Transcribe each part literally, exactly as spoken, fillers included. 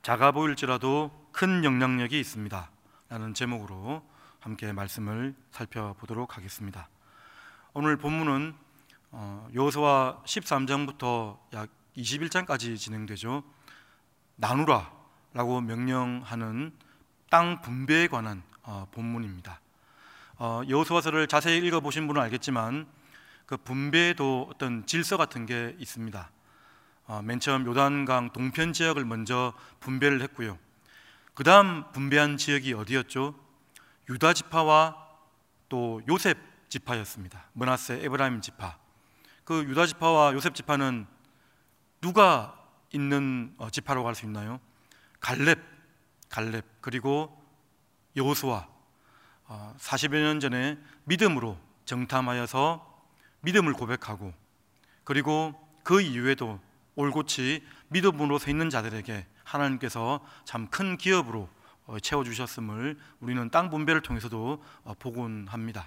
작아 보일지라도 큰 영향력이 있습니다 라는 제목으로 함께 말씀을 살펴보도록 하겠습니다. 오늘 본문은 여호수아 십삼 장부터 약 이십일 장까지 진행되죠. 나누라 라고 명령하는 땅 분배에 관한 본문입니다. 여호수아서를 자세히 읽어보신 분은 알겠지만 그 분배에도 어떤 질서 같은 게 있습니다. 어, 맨 처음 요단강 동편 지역을 먼저 분배를 했고요. 그 다음 분배한 지역이 어디였죠? 유다 지파와 또 요셉 지파였습니다. 므낫세 에브라임 지파. 그 유다 지파와 요셉 지파는 누가 있는 어, 지파라고 할 수 있나요? 갈렙, 갈렙 그리고 여호수아. 어, 사십여 년 전에 믿음으로 정탐하여서 믿음을 고백하고, 그리고 그 이후에도 올곧이 믿음으로 서 있는 자들에게 하나님께서 참 큰 기업으로 채워주셨음을 우리는 땅 분배를 통해서도 복원합니다.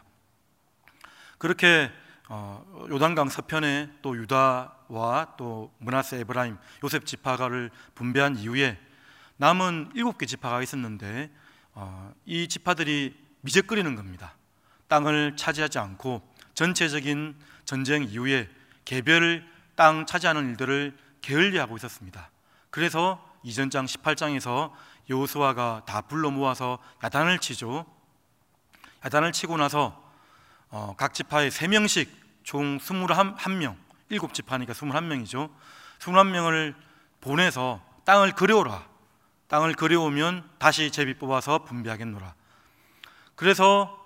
그렇게 요단강 서편에 또 유다와 또 므낫세 에브라임 요셉 지파가를 분배한 이후에 남은 일곱 개 지파가 있었는데 이 지파들이 미적거리는 겁니다. 땅을 차지하지 않고 전체적인 전쟁 이후에 개별 땅 차지하는 일들을 게을리하고 있었습니다. 그래서 이전 장 십팔 장에서 여호수아가 다 불러 모아서 야단을 치죠. 야단을 치고 나서 어, 각 지파에 세 명씩 총 이십일 명, 일곱 지파니까 이십일 명이죠. 이십일 명을 보내서 땅을 그려오라. 땅을 그려오면 다시 제비 뽑아서 분배하겠노라. 그래서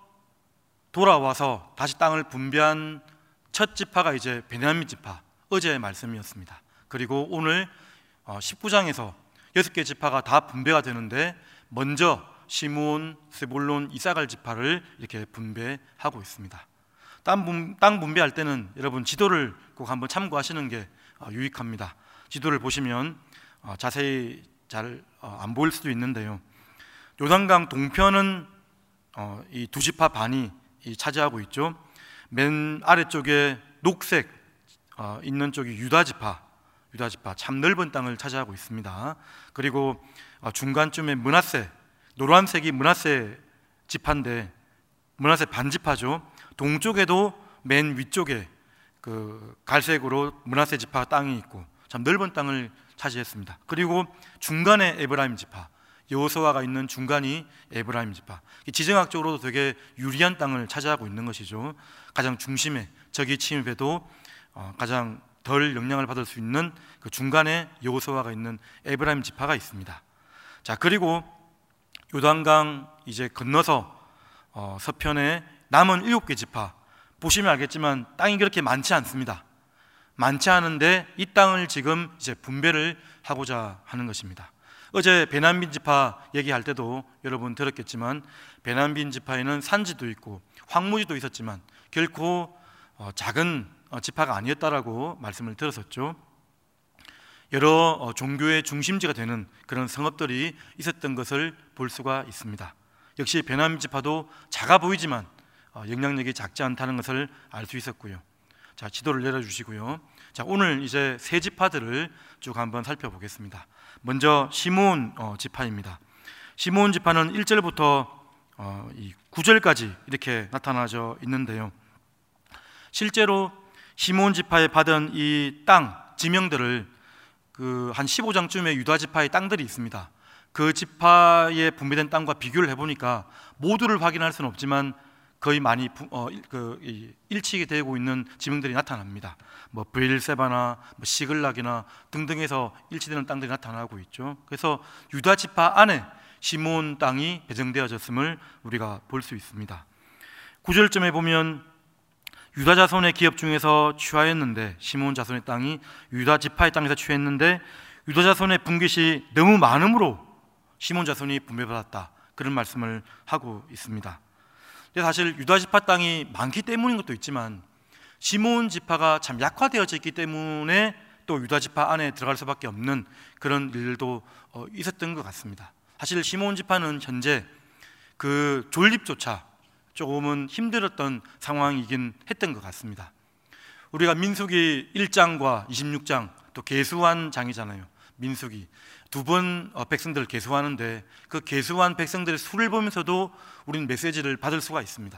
돌아와서 다시 땅을 분배한 첫 지파가 이제 베냐민 지파, 어제의 말씀이었습니다. 그리고 오늘 십구 장에서 여섯 개 지파가 다 분배가 되는데 먼저 시므온, 스불론, 이사갈 지파를 이렇게 분배하고 있습니다. 땅, 분, 땅 분배할 때는 여러분 지도를 꼭 한번 참고하시는 게 유익합니다. 지도를 보시면 자세히 잘 안 보일 수도 있는데요. 요단강 동편은 이 두 지파 반이 차지하고 있죠. 맨 아래쪽에 녹색 있는 쪽이 유다 지파, 유다 지파 참 넓은 땅을 차지하고 있습니다. 그리고 중간쯤에 므낫세, 노란색이 므낫세 지파인데 므낫세 반지파죠. 동쪽에도 맨 위쪽에 그 갈색으로 므낫세 지파 땅이 있고 참 넓은 땅을 차지했습니다. 그리고 중간에 에브라임 지파, 여호수아가 있는 중간이 에브라임 지파. 지정학적으로도 되게 유리한 땅을 차지하고 있는 것이죠. 가장 중심에 적이 침입해도 가장 덜 영향을 받을 수 있는 그 중간에 여호수아가 있는 에브라임 지파가 있습니다. 자, 그리고 요단강 이제 건너서 어, 서편에 남은 일곱 개 지파 보시면 알겠지만 땅이 그렇게 많지 않습니다. 많지 않은데 이 땅을 지금 이제 분배를 하고자 하는 것입니다. 어제 베냐민 지파 얘기할 때도 여러분 들었겠지만 베냐민 지파에는 산지도 있고 황무지도 있었지만 결코 어, 작은 어, 지파가 아니었다라고 말씀을 들었었죠. 여러 어, 종교의 중심지가 되는 그런 성읍들이 있었던 것을 볼 수가 있습니다. 역시 베냐민 지파도 작아 보이지만 어, 영향력이 작지 않다는 것을 알 수 있었고요. 자, 지도를 내려주시고요. 자, 오늘 이제 세 지파들을 쭉 한번 살펴보겠습니다. 먼저 시므온 어, 지파입니다. 시므온 지파는 일 절부터 어, 이 구 절까지 이렇게 나타나져 있는데요. 실제로 시므온 지파에 받은 이 땅 지명들을 그 한 십오 장쯤에 유다 지파의 땅들이 있습니다. 그 지파에 분배된 땅과 비교를 해보니까 모두를 확인할 수는 없지만 거의 많이 어, 그, 일치게 되고 있는 지명들이 나타납니다. 뭐 브엘세바나 뭐 시글락이나 등등에서 일치되는 땅들이 나타나고 있죠. 그래서 유다 지파 안에 시므온 땅이 배정되어졌음을 우리가 볼 수 있습니다. 구 절쯤에 보면 유다 자손의 기업 중에서 취하였는데 시므온 자손의 땅이 유다 지파의 땅에서 취했는데 유다 자손의 분깃이 너무 많음으로 시므온 자손이 분배받았다, 그런 말씀을 하고 있습니다. 사실 유다 지파 땅이 많기 때문인 것도 있지만 시므온 지파가 참 약화되어져 있기 때문에 또 유다 지파 안에 들어갈 수밖에 없는 그런 일도 있었던 것 같습니다. 사실 시므온 지파는 현재 그 존립조차 조금은 힘들었던 상황이긴 했던 것 같습니다. 우리가 민수기 일 장과 이십육 장 또 계수한 장이잖아요. 민수기 두 번 백성들을 계수하는데 그 계수한 백성들의 수를 보면서도 우리는 메시지를 받을 수가 있습니다.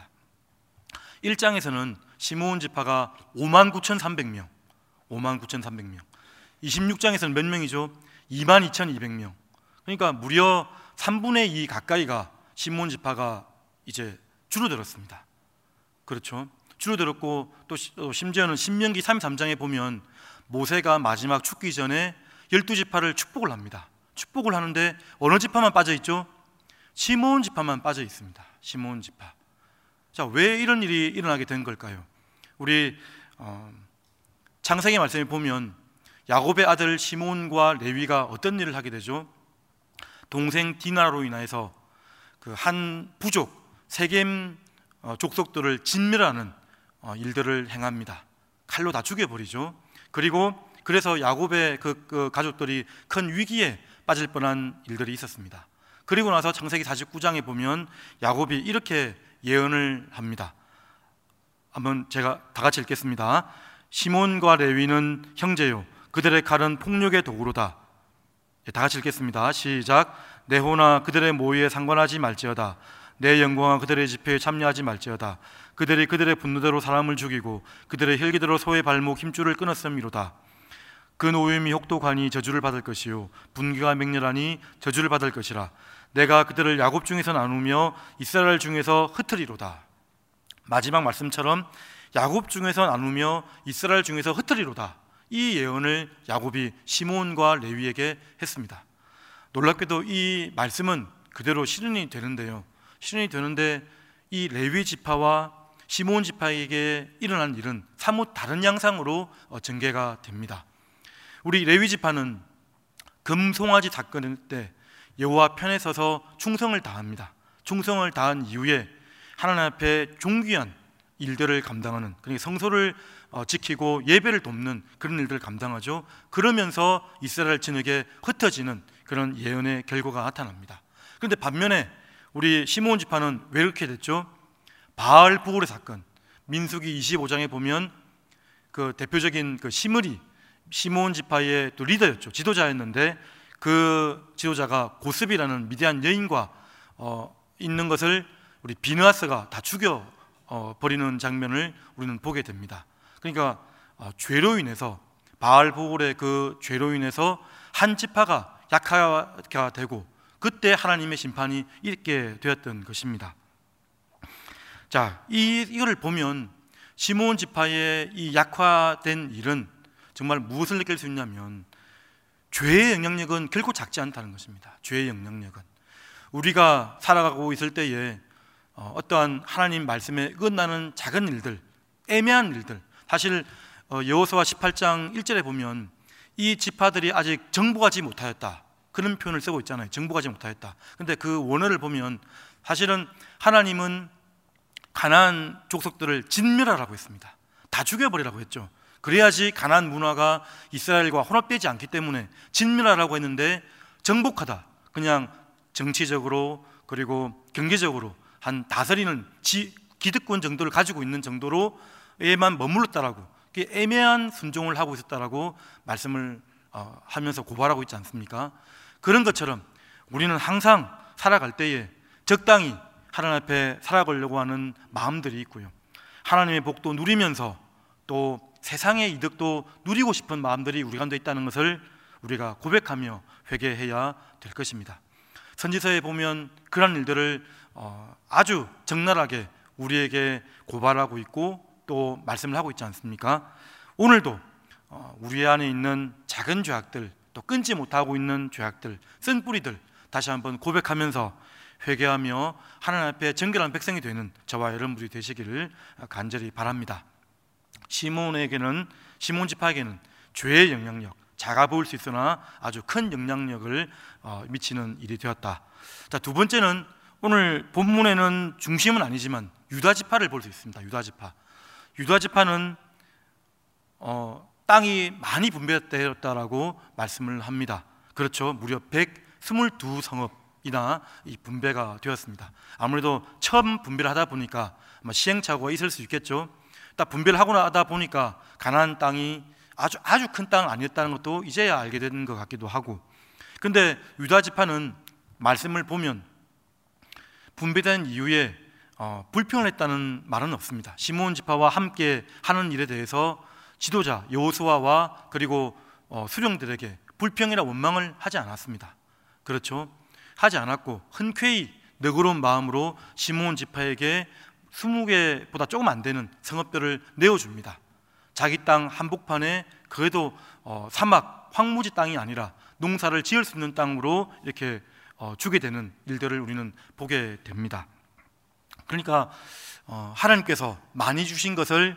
일 장에서는 시므온 지파가 오만 구천삼백 명, 오만 구천삼백 명. 이십육 장에서는 몇 명이죠? 이만 이천이백 명. 그러니까 무려 삼분의 이 가까이가 시므온 지파가 이제 줄어들었습니다. 그렇죠? 줄어들었고 또 심지어는 신명기 삼십삼 장에 보면 모세가 마지막 죽기 전에 열두 지파를 축복을 합니다. 축복을 하는데 어느 지파만 빠져 있죠? 시므온 지파만 빠져 있습니다. 시므온 지파. 자, 왜 이런 일이 일어나게 된 걸까요? 우리 어, 창세기 말씀에 보면 야곱의 아들 시므온과 레위가 어떤 일을 하게 되죠? 동생 디나로 인하여서 그 한 부족 세겜 어, 족속들을 진멸하는 어, 일들을 행합니다. 칼로 다 죽여버리죠. 그리고 그래서 야곱의 그, 그 가족들이 큰 위기에 빠질 뻔한 일들이 있었습니다. 그리고 나서 창세기 사십구 장에 보면 야곱이 이렇게 예언을 합니다. 한번 제가 다 같이 읽겠습니다. 시몬과 레위는 형제요, 그들의 칼은 폭력의 도구로다. 다 같이 읽겠습니다. 시작. 내 호나 그들의 모의에 상관하지 말지어다. 내 영광과 그들의 집회에 참여하지 말지어다. 그들이 그들의 분노대로 사람을 죽이고 그들의 혈기대로 소의 발목 힘줄을 끊었음이로다. 그 노임이 혹독하니 저주를 받을 것이요 분기가 맹렬하니 저주를 받을 것이라. 내가 그들을 야곱 중에서 나누며 이스라엘 중에서 흩으리로다. 마지막 말씀처럼 야곱 중에서 나누며 이스라엘 중에서 흩으리로다. 이 예언을 야곱이 시므온과 레위에게 했습니다. 놀랍게도 이 말씀은 그대로 실현이 되는데요. 실현이 되는데 이 레위 지파와 시므온 지파에게 일어난 일은 사뭇 다른 양상으로 전개가 됩니다. 우리 레위 지파는 금송아지 사건 때 여호와 편에 서서 충성을 다합니다. 충성을 다한 이후에 하나님 앞에 존귀한 일들을 감당하는, 그러니까 성소를 지키고 예배를 돕는 그런 일들을 감당하죠. 그러면서 이스라엘 진에게 흩어지는 그런 예언의 결과가 나타납니다. 그런데 반면에 우리 시므온 지파는 왜 이렇게 됐죠? 바알 부울의 사건, 민수기 이십오 장에 보면 그 대표적인 그 시므리, 시므온 지파의 또 리더였죠. 지도자였는데 그 지도자가 고스비라는 미디안 여인과 어, 있는 것을 우리 비느하스가 다 죽여 어, 버리는 장면을 우리는 보게 됩니다. 그러니까 어, 죄로 인해서 바알 부울의 그 죄로 인해서 한 지파가 약화가 되고 그때 하나님의 심판이 있게 되었던 것입니다. 자, 이, 이거를 보면 시므온 지파의 이 약화된 일은 정말 무엇을 느낄 수 있냐면 죄의 영향력은 결코 작지 않다는 것입니다. 죄의 영향력은 우리가 살아가고 있을 때에 어떠한 하나님 말씀에 어긋나는 작은 일들, 애매한 일들, 사실 여호수아 십팔 장 일 절에 보면 이 지파들이 아직 정복하지 못하였다, 그런 표현을 쓰고 있잖아요. 정복하지 못하였다. 근데 그 원어를 보면 사실은 하나님은 가나안 족속들을 진멸하라고 했습니다. 다 죽여버리라고 했죠. 그래야지 가나안 문화가 이스라엘과 혼합되지 않기 때문에 진멸하라고 했는데 정복하다, 그냥 정치적으로 그리고 경제적으로 한 다스리는 지, 기득권 정도를 가지고 있는 정도로에만 머물렀다라고, 애매한 순종을 하고 있었다라고 말씀을 어, 하면서 고발하고 있지 않습니까? 그런 것처럼 우리는 항상 살아갈 때에 적당히 하나님 앞에 살아가려고 하는 마음들이 있고요, 하나님의 복도 누리면서 또 세상의 이득도 누리고 싶은 마음들이 우리 가운데 있다는 것을 우리가 고백하며 회개해야 될 것입니다. 선지서에 보면 그런 일들을 어, 아주 적나라하게 우리에게 고발하고 있고 또 말씀을 하고 있지 않습니까? 오늘도 어, 우리 안에 있는 작은 죄악들, 또 끊지 못하고 있는 죄악들, 쓴뿌리들 다시 한번 고백하면서 회개하며 하나님 앞에 정결한 백성이 되는 저와 여러분들이 되시기를 간절히 바랍니다. 시몬에게는, 시몬 지파에게는 죄의 영향력, 작아 보일 수 있으나 아주 큰 영향력을 미치는 일이 되었다. 자, 두 번째는 오늘 본문에는 중심은 아니지만 유다 지파를 볼 수 있습니다. 유다 지파. 유다 지파는 어, 땅이 많이 분배되었다라고 말씀을 합니다. 그렇죠. 무려 백이십이 성읍이나 이 분배가 되었습니다. 아무래도 처음 분배를 하다 보니까 아마 시행착오가 있을 수 있겠죠. 딱 분배를 하고 나다 보니까 가나안 땅이 아주 아주 큰 땅 아니었다는 것도 이제야 알게 되는 것 같기도 하고, 근데 유다 지파는 말씀을 보면 분배된 이후에 어, 불평을 했다는 말은 없습니다. 시므온 지파와 함께 하는 일에 대해서 지도자 여호수아와 그리고 어, 수령들에게 불평이나 원망을 하지 않았습니다. 그렇죠? 하지 않았고 흔쾌히 너그러운 마음으로 시므온 지파에게 스무 개보다 조금 안 되는 성읍들을 내어줍니다. 자기 땅 한복판에 그래도 어, 사막 황무지 땅이 아니라 농사를 지을 수 있는 땅으로 이렇게 어, 주게 되는 일들을 우리는 보게 됩니다. 그러니까 어, 하나님께서 많이 주신 것을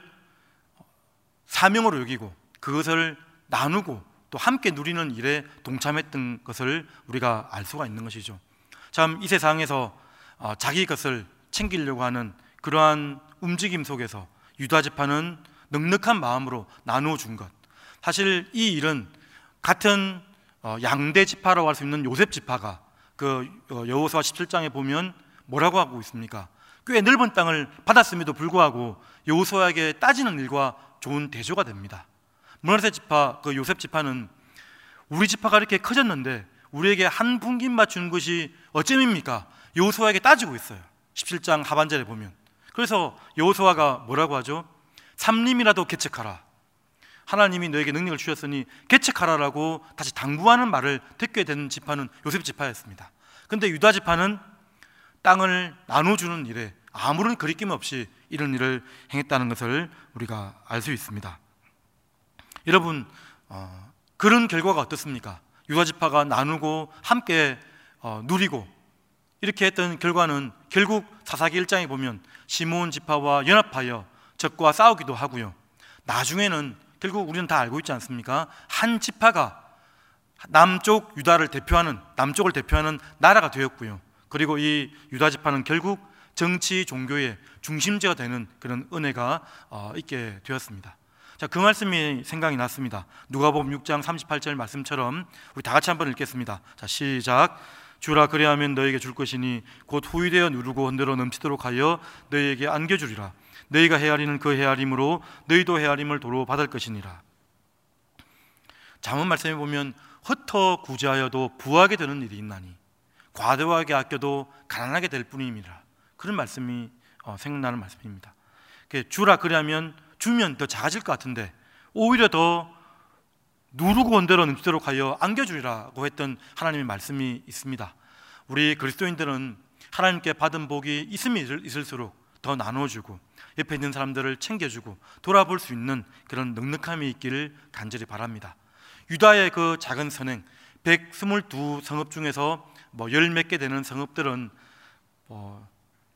사명으로 여기고 그것을 나누고 또 함께 누리는 일에 동참했던 것을 우리가 알 수가 있는 것이죠. 참 이 세상에서 어, 자기 것을 챙기려고 하는 그러한 움직임 속에서 유다 지파는 넉넉한 마음으로 나누어 준 것, 사실 이 일은 같은 어, 양대 지파라고 할 수 있는 요셉 지파가 그 여호수아 십칠 장에 보면 뭐라고 하고 있습니까? 꽤 넓은 땅을 받았음에도 불구하고 여호수아에게 따지는 일과 좋은 대조가 됩니다. 므낫세 지파, 그 요셉 지파는 우리 지파가 이렇게 커졌는데 우리에게 한 분깃만 준 것이 어쩜입니까? 여호수아에게 따지고 있어요. 십칠 장 하반절에 보면. 그래서 여호수아가 뭐라고 하죠? 삼림이라도 개척하라. 하나님이 너에게 능력을 주셨으니 개척하라라고 다시 당부하는 말을 듣게 된 지파는 요셉 지파였습니다. 그런데 유다 지파는 땅을 나눠주는 일에 아무런 거리낌 없이 이런 일을 행했다는 것을 우리가 알 수 있습니다. 여러분, 어, 그런 결과가 어떻습니까? 유다 지파가 나누고 함께 어, 누리고 이렇게 했던 결과는 결국 사사기 일 장에 보면 시므온 지파와 연합하여 적과 싸우기도 하고요. 나중에는 결국 우리는 다 알고 있지 않습니까? 한 지파가 남쪽 유다를 대표하는, 남쪽을 대표하는 나라가 되었고요. 그리고 이 유다 지파는 결국 정치 종교의 중심지가 되는 그런 은혜가 어, 있게 되었습니다. 자, 그 말씀이 생각이 났습니다. 누가복음 육 장 삼십팔 절 말씀처럼 우리 다 같이 한번 읽겠습니다. 자, 시작. 주라 그리하면 너에게 줄 것이니 곧 후이되어 누르고 흔들어 넘치도록 하여 너희에게 안겨주리라. 너희가 헤아리는 그 헤아림으로 너희도 헤아림을 도로 받을 것이니라. 잠언 말씀에 보면 흩어 구제하여도 부하게 되는 일이 있나니 과도하게 아껴도 가난하게 될 뿐임이라. 그런 말씀이 어, 생각나는 말씀입니다. 주라 그리하면 주면 더 작아질 것 같은데 오히려 더 누르고 흔들어 넘치도록 하여 안겨주리라고 했던 하나님의 말씀이 있습니다. 우리 그리스도인들은 하나님께 받은 복이 있으면 있을수록 더 나눠주고 옆에 있는 사람들을 챙겨주고 돌아볼 수 있는 그런 넉넉함이 있기를 간절히 바랍니다. 유다의 그 작은 선행 백이십이 성읍 중에서 뭐 열 몇 개 되는 성읍들은 뭐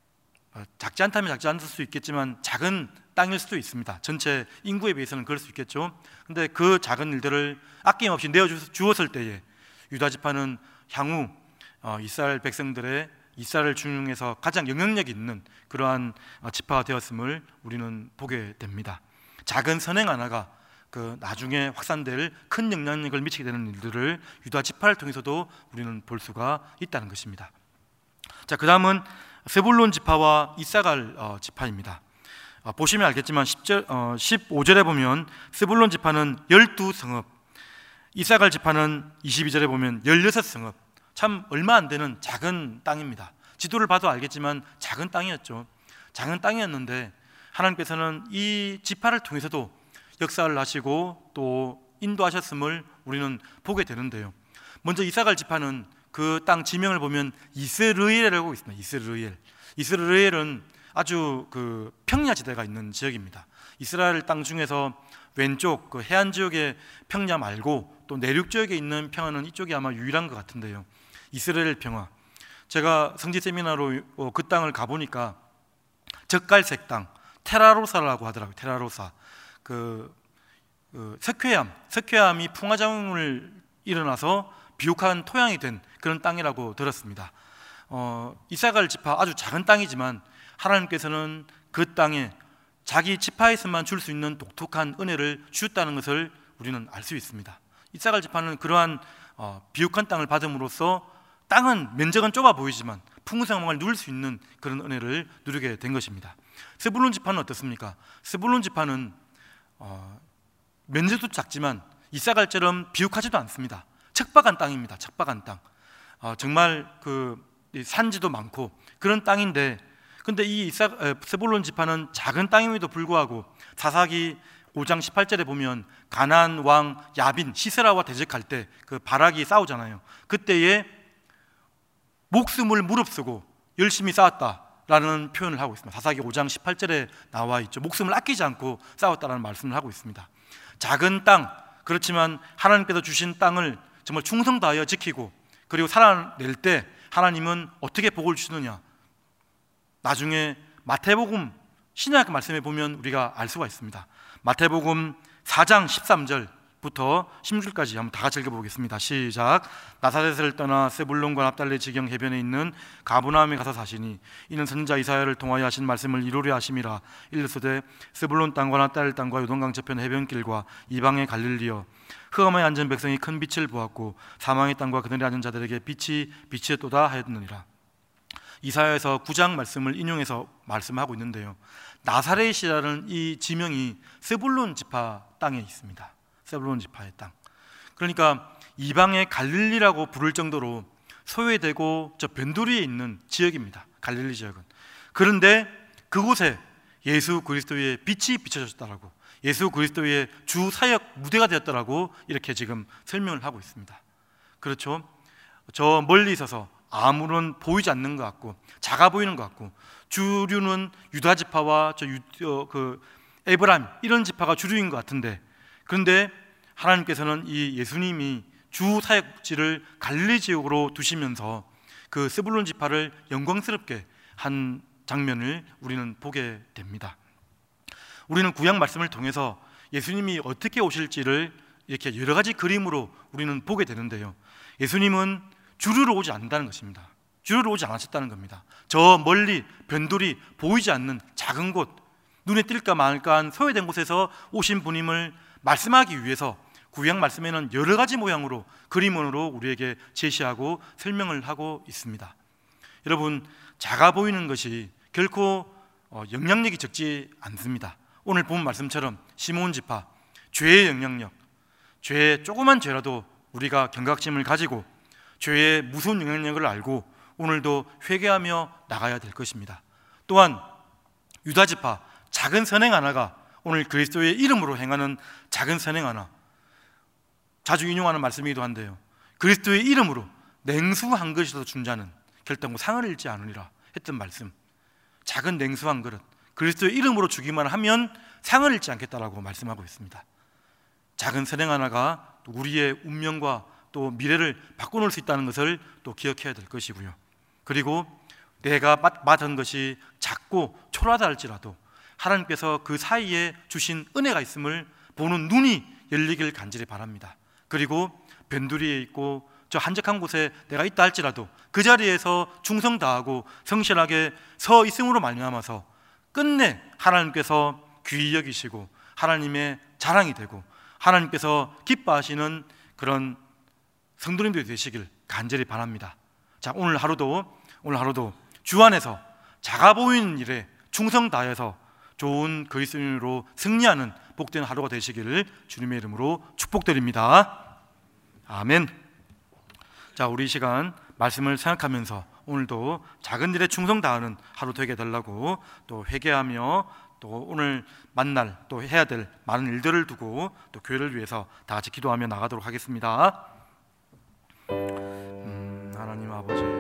작지 않다면 작지 않을 수 있겠지만 작은 땅일 수도 있습니다. 전체 인구에 비해서는 그럴 수 있겠죠. 근데 그 작은 일들을 아낌없이 내어주었을 때에 유다 지파는 향후 이스라엘 백성들의 이스라엘 중에서 가장 영향력 있는 그러한 지파가 되었음을 우리는 보게 됩니다. 작은 선행 하나가 그 나중에 확산될 큰 영향력을 미치게 되는 일들을 유다 지파를 통해서도 우리는 볼 수가 있다는 것입니다. 자, 그 다음은 스불론 지파와 이사갈 어, 지파입니다. 어, 보시면 알겠지만 십 절, 어, 십오 절에 보면 스불론 지파는 열두 성읍, 이사갈 지파는 이십이 절에 보면 열여섯 성읍. 참 얼마 안 되는 작은 땅입니다. 지도를 봐도 알겠지만 작은 땅이었죠. 작은 땅이었는데 하나님께서는 이 지파를 통해서도 역사를 하시고 또 인도하셨음을 우리는 보게 되는데요. 먼저 이사갈 지파는 그 땅 지명을 보면 이스르엘이라고 있습니다. 이스르엘. 이스르엘은 아주 그 평야 지대가 있는 지역입니다. 이스라엘 땅 중에서 왼쪽 그 해안 지역의 평야 말고 또 내륙 지역에 있는 평야는 이쪽이 아마 유일한 것 같은데요. 이스라엘 평야. 제가 성지 세미나로 그 땅을 가보니까 젓갈색 땅, 테라로사라고 하더라고요. 테라로사. 그, 그 석회암, 석회암이 풍화작용을 일어나서 비옥한 토양이 된 그런 땅이라고 들었습니다. 어, 이사갈 지파 아주 작은 땅이지만 하나님께서는 그 땅에 자기 지파에서만 줄 수 있는 독특한 은혜를 주셨다는 것을 우리는 알 수 있습니다. 이사갈 지파는 그러한 어, 비옥한 땅을 받음으로써 땅은 면적은 좁아 보이지만 풍성함을 누릴 수 있는 그런 은혜를 누리게 된 것입니다. 스불론 지파는 어떻습니까? 스불론 지파는 어, 면적도 작지만 이사갈처럼 비옥하지도 않습니다. 척박한 땅입니다. 척박한 땅. 어, 정말 그 산지도 많고 그런 땅인데, 근데 이 이사, 스불론 지파는 작은 땅임에도 불구하고 사사기 오 장 십팔 절에 보면 가나안 왕 야빈 시세라와 대적할 때 그 바락이 싸우잖아요. 그때에 목숨을 무릅쓰고 열심히 싸웠다라는 표현을 하고 있습니다. 사사기 오 장 십팔 절에 나와 있죠. 목숨을 아끼지 않고 싸웠다라는 말씀을 하고 있습니다. 작은 땅, 그렇지만 하나님께서 주신 땅을 정말 충성 다하여 지키고, 그리고 살아낼 때 하나님은 어떻게 복을 주시느냐, 나중에 마태복음 신약 말씀에 보면 우리가 알 수가 있습니다. 마태복음 사 장 십삼 절부터 십육 절까지 한번 다 같이 읽어보겠습니다. 시작. 나사렛을 떠나 스불론과 납달리 지경 해변에 있는 가브나움에 가서 사시니 이는 선지자 이사야를 통하여 하신 말씀을 이루려 하심이라. 이르시되 스불론 땅과 납달리 땅과 요단강 저편 해변길과 이방의 갈릴리여, 흑암에 앉은 백성이 큰 빛을 보았고 사망의 땅과 그들에 앉은 자들에게 빛이 비치었도다 하였느니라. 이사야에서 구 장 말씀을 인용해서 말씀하고 있는데요, 나사렛이라는 이 지명이 스불론 지파 땅에 있습니다. 스불론 지파의 땅. 그러니까 이방의 갈릴리라고 부를 정도로 소외되고 저 변두리에 있는 지역입니다. 갈릴리 지역은. 그런데 그곳에 예수 그리스도의 빛이 비춰졌다라고, 예수 그리스도의 주 사역 무대가 되었다라고 이렇게 지금 설명을 하고 있습니다. 그렇죠? 저 멀리 있어서 아무런 보이지 않는 것 같고 작아 보이는 것 같고, 주류는 유다 지파와 저 유, 어, 그 에브라임 이런 지파가 주류인 것 같은데, 그런데 하나님께서는 이 예수님이 주 사역지를 갈릴리 지역으로 두시면서 그 스불론 지파를 영광스럽게 한 장면을 우리는 보게 됩니다. 우리는 구약 말씀을 통해서 예수님이 어떻게 오실지를 이렇게 여러 가지 그림으로 우리는 보게 되는데요, 예수님은 주류로 오지 않는다는 것입니다. 주류로 오지 않으셨다는 겁니다. 저 멀리 변두리 보이지 않는 작은 곳, 눈에 띌까 말까 한 소외된 곳에서 오신 분임을 말씀하기 위해서 구약 말씀에는 여러 가지 모양으로 그림으로 우리에게 제시하고 설명을 하고 있습니다. 여러분, 작아 보이는 것이 결코 영향력이 적지 않습니다. 오늘 본 말씀처럼 시몬 지파, 죄의 영향력, 죄의 조그만 죄라도 우리가 경각심을 가지고 죄의 무서운 영향력을 알고 오늘도 회개하며 나가야 될 것입니다. 또한 유다 지파, 작은 선행 하나가 오늘 그리스도의 이름으로 행하는 작은 선행 하나, 자주 인용하는 말씀이기도 한데요, 그리스도의 이름으로 냉수 한 그릇이라도 준 자는 결단코 상을 잃지 않으리라 했던 말씀, 작은 냉수 한 그릇, 그리스도의 이름으로 주기만 하면 상을 잃지 않겠다라고 말씀하고 있습니다. 작은 선행 하나가 우리의 운명과 또 미래를 바꿔놓을 수 있다는 것을 또 기억해야 될 것이고요, 그리고 내가 받은 것이 작고 초라하다 할지라도 하나님께서 그 사이에 주신 은혜가 있음을 보는 눈이 열리길 간절히 바랍니다. 그리고 변두리에 있고 저 한적한 곳에 내가 있다 할지라도 그 자리에서 충성 다하고 성실하게 서 있음으로 말미암아서 끝내 하나님께서 귀히 여기시고 하나님의 자랑이 되고 하나님께서 기뻐하시는 그런 성도님들이 되시길 간절히 바랍니다. 자, 오늘 하루도 오늘 하루도 주 안에서 작아 보이는 일에 충성 다해서 좋은 그리스도인으로 승리하는 복된 하루가 되시기를 주님의 이름으로 축복드립니다. 아멘. 자, 우리 이 시간 말씀을 생각하면서 오늘도 작은 일에 충성 다하는 하루 되게 해달라고, 또 회개하며 또 오늘 만날 또 해야 될 많은 일들을 두고 또 교회를 위해서 다 같이 기도하며 나가도록 하겠습니다. 음, 하나님 아버지,